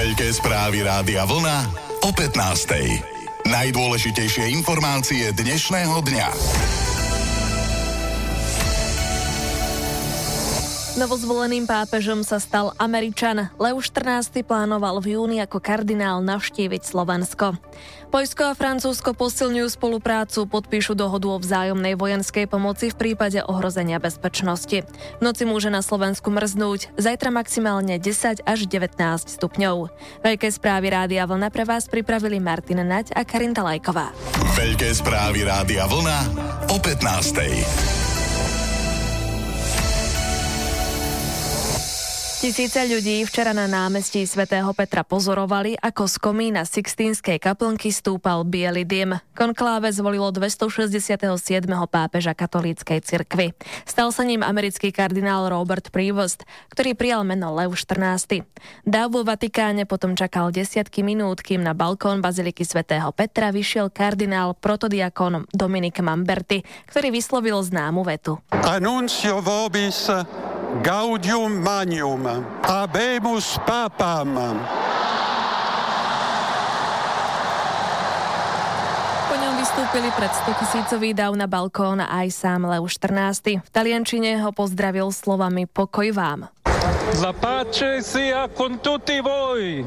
Veľké správy Rádia Vlna o 15:00. Najdôležitejšie informácie dnešného dňa. Novozvoleným pápežom sa stal Američan. Leo XIV plánoval v júni ako kardinál navštíviť Slovensko. Poľsko a Francúzsko posilňujú spoluprácu, podpíšu dohodu o vzájomnej vojenskej pomoci v prípade ohrozenia bezpečnosti. V noci môže na Slovensku mrznúť, zajtra maximálne 10 až 19 stupňov. Veľké správy Rádia Vlna pre vás pripravili Martin Naď a Karinta Lajková. Veľké správy Rádia Vlna o 15:00. Tisíce ľudí včera na námestí svätého Petra pozorovali, ako z komína Sixtínskej kaplnky stúpal biely dym. Konkláve zvolilo 267. pápeža katolíckej cirkvi. Stal sa ním americký kardinál Robert Prevost, ktorý prijal meno Leo XIV. Dáv vo Vatikáne potom čakal desiatky minút, kým na balkón baziliky svätého Petra vyšiel kardinál protodiakon Dominik Mamberti, ktorý vyslovil známu vetu. Annuncio vobis Gaudium Magnum, habemus papam. Po ňom vystúpili pred 100 000 dáv na balkón aj sám Leo XIV. V taliančine ho pozdravil slovami pokoj vám. La pace sia con tutti voi.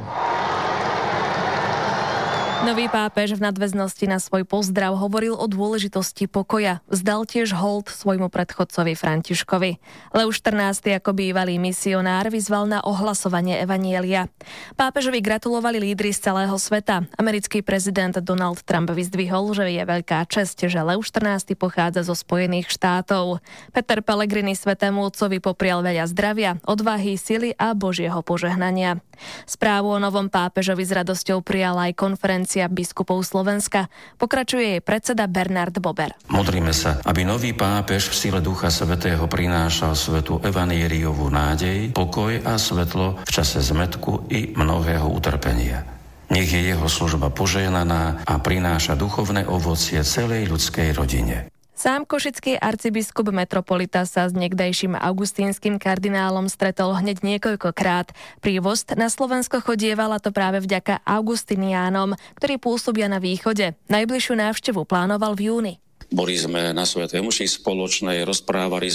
Nový pápež v nadväznosti na svoj pozdrav hovoril o dôležitosti pokoja. Vzdal tiež hold svojmu predchodcovi Františkovi. Leo XIV ako bývalý misionár vyzval na ohlasovanie evanjelia. Pápežovi gratulovali lídri z celého sveta. Americký prezident Donald Trump vyzdvihol, že je veľká česť, že Leo XIV pochádza zo Spojených štátov. Peter Pellegrini svätému otcovi poprial veľa zdravia, odvahy, sily a Božieho požehnania. Správu o novom pápežovi s radosťou prijala aj konferencia biskupov Slovenska. Pokračuje jej predseda Bernard Bober. Modlíme sa, aby nový pápež v sile Ducha Svätého prinášal svetu evanjeliovú nádej, pokoj a svetlo v čase zmätku i mnohého utrpenia. Nech je jeho služba požehnaná a prináša duchovné ovocie celej ľudskej rodine. Sám košický arcibiskup metropolita sa s niekdajším augustínskym kardinálom stretol hneď niekoľkokrát. Prívost na Slovensko chodievala to práve vďaka Augustiniánom, ktorí pôsobia na východe. Najbližšiu návštevu plánoval v júni. Boli sme na svätej omši spoločnej, rozprávali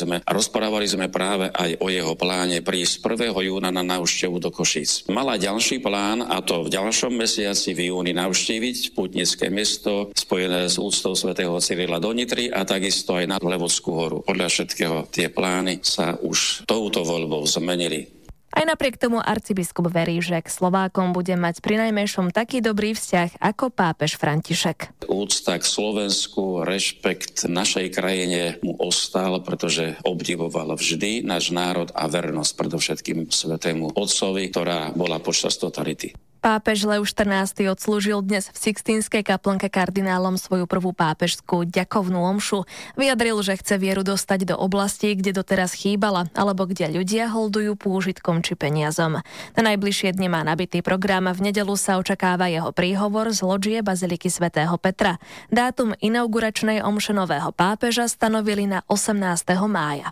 sme práve aj o jeho pláne prísť 1. júna na návštevu do Košíc. Mala ďalší plán, a to v ďalšom mesiaci v júni navštíviť pútnické mesto spojené s úctou svätého Cyrila do Nitry a takisto aj na Levodskú horu. Podľa všetkého tie plány sa už touto voľbou zmenili. Aj napriek tomu arcibiskup verí, že k Slovákom bude mať prinajmenšom taký dobrý vzťah ako pápež František. Úcta k Slovensku, rešpekt našej krajine mu ostal, pretože obdivoval vždy náš národ a vernosť predovšetkým svätému otcovi, ktorá bola počas totality. Pápež Leo XIV odslúžil dnes v Sixtínskej kaplnke kardinálom svoju prvú pápežskú ďakovnú omšu. Vyjadril, že chce vieru dostať do oblastí, kde doteraz chýbala, alebo kde ľudia holdujú pôžitkom či peniazom. Na najbližšie dni má nabitý program. V nedeľu sa očakáva jeho príhovor z lodžie baziliky svätého Petra. Dátum inauguračnej omše nového pápeža stanovili na 18. mája.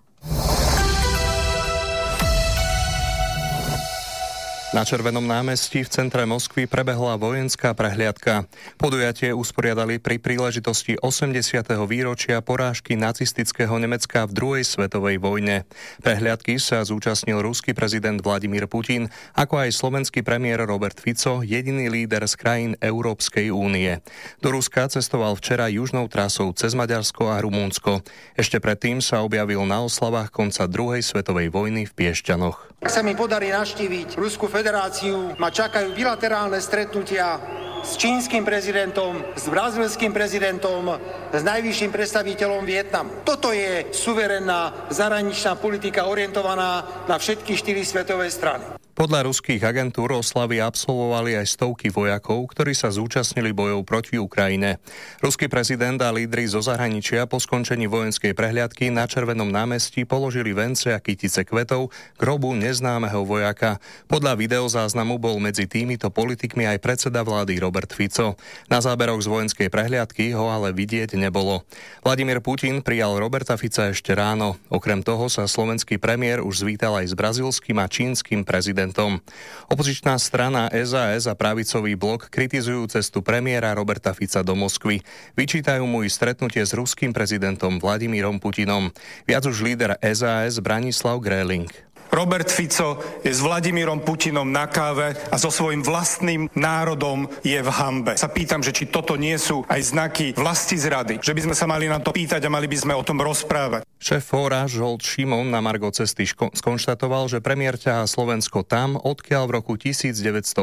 Na Červenom námestí v centre Moskvy prebehla vojenská prehliadka. Podujatie usporiadali pri príležitosti 80. výročia porážky nacistického Nemecka v druhej svetovej vojne. Prehliadky sa zúčastnil ruský prezident Vladimír Putin, ako aj slovenský premiér Robert Fico, jediný líder z krajín Európskej únie. Do Ruska cestoval včera južnou trasou cez Maďarsko a Rumunsko. Ešte predtým sa objavil na oslavách konca druhej svetovej vojny v Piešťanoch. Ak sa mi podarí navštíviť Ruskú federáciu, ma čakajú bilaterálne stretnutia s čínskym prezidentom, s brazílskym prezidentom, s najvyšším predstaviteľom Vietnamu. Toto je suverénna zahraničná politika orientovaná na všetky 4 svetové strany. Podľa ruských agentúr oslavy absolvovali aj stovky vojakov, ktorí sa zúčastnili bojov proti Ukrajine. Ruský prezident a lídri zo zahraničia po skončení vojenskej prehliadky na Červenom námestí položili vence a kytice kvetov k hrobu neznámeho vojaka. Podľa videozáznamu bol medzi týmito politikmi aj predseda vlády Robert Fico. Na záberoch z vojenskej prehliadky ho ale vidieť nebolo. Vladimír Putin prijal Roberta Fica ešte ráno. Okrem toho sa slovenský premiér už zvítal aj s brazílskym a čínskym prezidentom. prezidentom. Opozičná strana SAS a pravicový blok kritizujú cestu premiéra Roberta Fica do Moskvy. Vyčítajú mu i stretnutie s ruským prezidentom Vladimírom Putinom. Viac už líder SAS Branislav Gréling. Robert Fico je s Vladimírom Putinom na káve a so svojím vlastným národom je v hanbe. Sa pýtam, že či toto nie sú aj znaky vlastizrady, že by sme sa mali na to pýtať a mali by sme o tom rozprávať. Šéf fóra Žolt Šimon na margo cesty skonštatoval, že premiér ťahá Slovensko tam, odkiaľ v roku 1989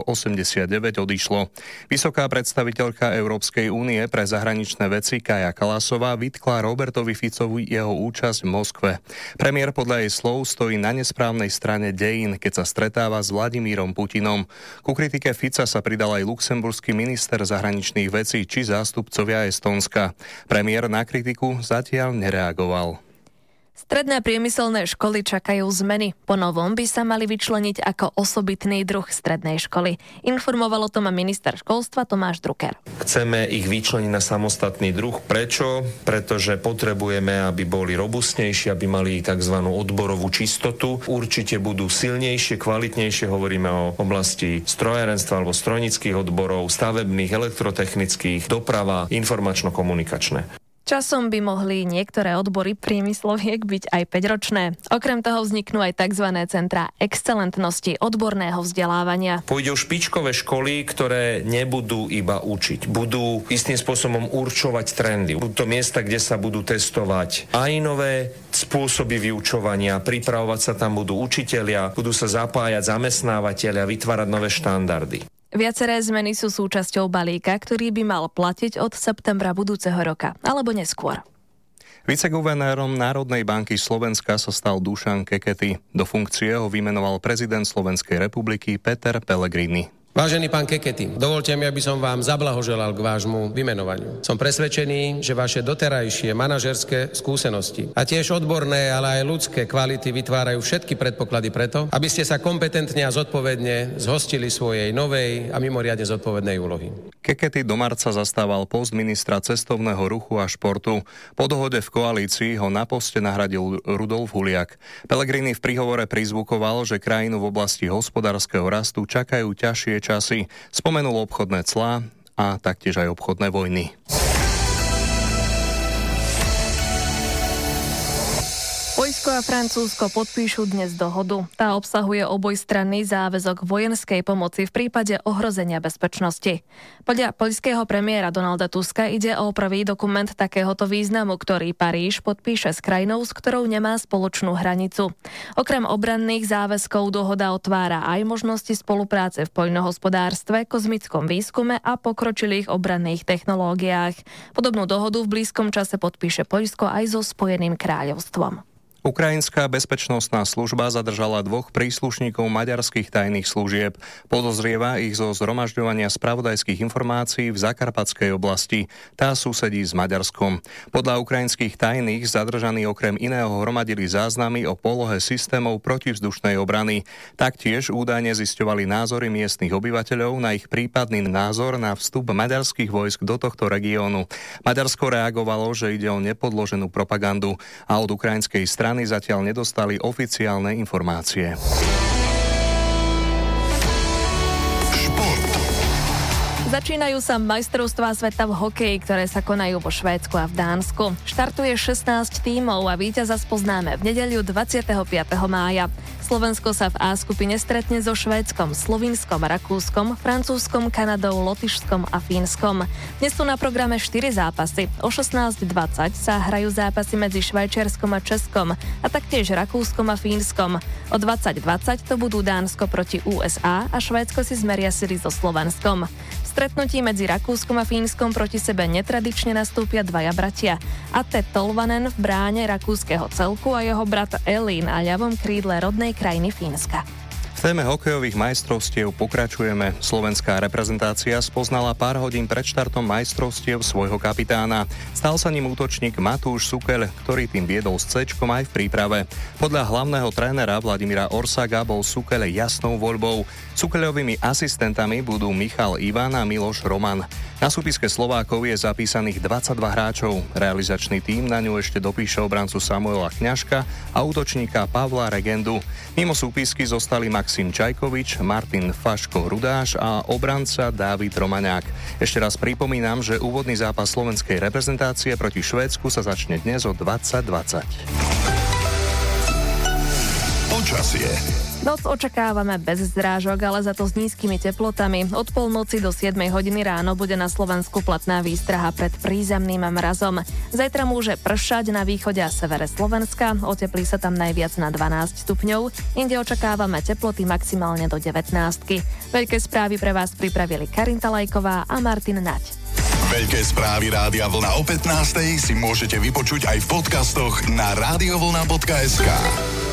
odišlo. Vysoká predstaviteľka Európskej únie pre zahraničné veci Kaja Kallasová vytkla Robertovi Ficovi jeho účasť v Moskve. Premiér podľa jej slov stojí na nesprávnej strane dejín, keď sa stretáva s Vladimírom Putinom. Ku kritike Fica sa pridal aj luxemburský minister zahraničných vecí či zástupcovia Estónska. Premiér na kritiku zatiaľ nereagoval. Stredné priemyselné školy čakajú zmeny. Po novom by sa mali vyčleniť ako osobitný druh strednej školy. Informoval o tom minister školstva Tomáš Drucker. Chceme ich vyčleniť na samostatný druh. Prečo? Pretože potrebujeme, aby boli robustnejšie, aby mali tzv. Odborovú čistotu. Určite budú silnejšie, kvalitnejšie. Hovoríme o oblasti strojárenstva alebo strojnických odborov, stavebných, elektrotechnických, doprava, informačno-komunikačné. Časom by mohli niektoré odbory priemysloviek byť aj 5-ročné. Okrem toho vzniknú aj tzv. Centrá excelentnosti odborného vzdelávania. Pôjde o špičkové školy, ktoré nebudú iba učiť. Budú istým spôsobom určovať trendy. Budú to miesta, kde sa budú testovať aj nové spôsoby vyučovania, pripravovať sa tam budú učitelia, budú sa zapájať zamestnávateľia, vytvárať nové štandardy. Viaceré zmeny sú súčasťou balíka, ktorý by mal platiť od septembra budúceho roka, alebo neskôr. Viceguvernérom Národnej banky Slovenska sa stal Dušan Kekety. Do funkcie ho vymenoval prezident Slovenskej republiky Peter Pellegrini. Vážený pán Kekety, dovolte mi, aby som vám zablahoželal k vášmu vymenovaniu. Som presvedčený, že vaše doterajšie manažerské skúsenosti a tiež odborné, ale aj ľudské kvality vytvárajú všetky predpoklady preto, aby ste sa kompetentne a zodpovedne zhostili svojej novej a mimoriadne zodpovednej úlohy. Kekety do marca zastával post ministra cestovného ruchu a športu. Po dohode v koalícii ho na poste nahradil Rudolf Huliak. Pellegrini v príhovore prizvukoval, že krajinu v oblasti hospodárskeho rastu čakajú ťažšie časy. Spomenul obchodné clá a taktiež aj obchodné vojny. Poľsko a Francúzsko podpíšu dnes dohodu. Tá obsahuje obojstranný záväzok vojenskej pomoci v prípade ohrozenia bezpečnosti. Podľa poľského premiéra Donalda Tuska ide o prvý dokument takéhoto významu, ktorý Paríž podpíše s krajinou, s ktorou nemá spoločnú hranicu. Okrem obranných záväzkov dohoda otvára aj možnosti spolupráce v poľnohospodárstve, kozmickom výskume a pokročilých obranných technológiách. Podobnú dohodu v blízkom čase podpíše Poľsko aj so Spojeným kráľovstvom. Ukrajinská bezpečnostná služba zadržala 2 príslušníkov maďarských tajných služieb. Podozrieva ich zo zhromažďovania spravodajských informácií v Zakarpatskej oblasti. Tá susedí s Maďarskom. Podľa ukrajinských tajných zadržaní okrem iného hromadili záznamy o polohe systémov protivzdušnej obrany. Taktiež údajne zisťovali názory miestnych obyvateľov na ich prípadný názor na vstup maďarských vojsk do tohto regiónu. Maďarsko reagovalo, že ide o nepodloženú propagandu a od ukrajinskej strany zatiaľ nedostali oficiálne informácie. Začínajú sa majstrovstvá sveta v hokeji, ktoré sa konajú vo Švédsku a v Dánsku. Štartuje 16 tímov a víťaza spoznáme v nedeľu 25. mája. Slovensko sa v A skupine stretne so Švédskom, Slovinskom, Rakúskom, Francúzskom, Kanadou, Lotyšskom a Fínskom. Dnes sú na programe 4 zápasy. O 16:20 sa hrajú zápasy medzi Švajčiarskom a Českom a taktiež Rakúskom a Fínskom. O 20:20 to budú Dánsko proti USA a Švédsko si zmeria sily so Slovenskom. V stretnutí medzi Rakúskom a Fínskom proti sebe netradične nastúpia dvaja bratia. Atte Tolvanen v bráne rakúskeho celku a jeho brat Elín a ľavom krídle rodnej krajiny Fínska. V téme hokejových majstrovstiev pokračujeme. Slovenská reprezentácia spoznala pár hodín pred štartom majstrovstiev svojho kapitána. Stal sa ním útočník Matúš Sukeľ, ktorý tým viedol s C-čkom aj v príprave. Podľa hlavného trénera Vladimíra Orsaga bol Sukeľ jasnou voľbou. Súkeľovými asistentami budú Michal Ivan a Miloš Roman. Na súpiske Slovákov je zapísaných 22 hráčov. Realizačný tím na ňu ešte dopíše obrancu Samuela Kňažka a útočníka Pavla Regendu. Mimo súpisky zostali Maxim Čajkovič, Martin Faško Rudáš a obranca Dávid Romaňák. Ešte raz pripomínam, že úvodný zápas slovenskej reprezentácie proti Švédsku sa začne dnes o 20:20. Počasie. Noc očakávame bez zrážok, ale za to s nízkymi teplotami. Od polnoci do 7 hodiny ráno bude na Slovensku platná výstraha pred prízemným mrazom. Zajtra môže pršať na východe a severe Slovenska, oteplí sa tam najviac na 12 stupňov, inde očakávame teploty maximálne do 19. Veľké správy pre vás pripravili Karinta Lajková a Martin Naď. Veľké správy Rádia Vlna o 15:00 si môžete vypočuť aj v podcastoch na radiovlna.sk.